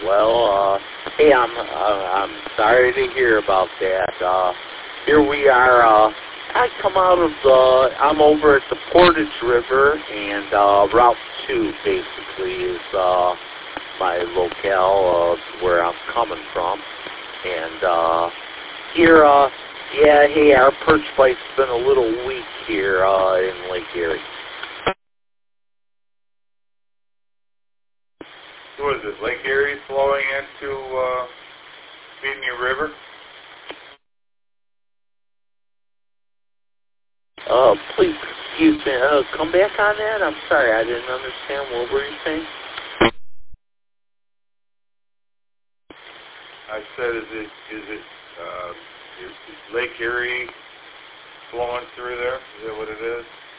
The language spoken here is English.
Well, hey, I'm sorry to hear about that. Here we are. I come out of I'm over at the Portage River, and Route 2 basically is my locale where I'm coming from. And here, yeah, hey, our perch bite's been a little weak here in Lake Erie. What is it, Lake Erie flowing into Sydney River? Please, excuse me, come back on that? I'm sorry, I didn't understand. What were you saying? I said, is Lake Erie flowing through there? Is that what it is?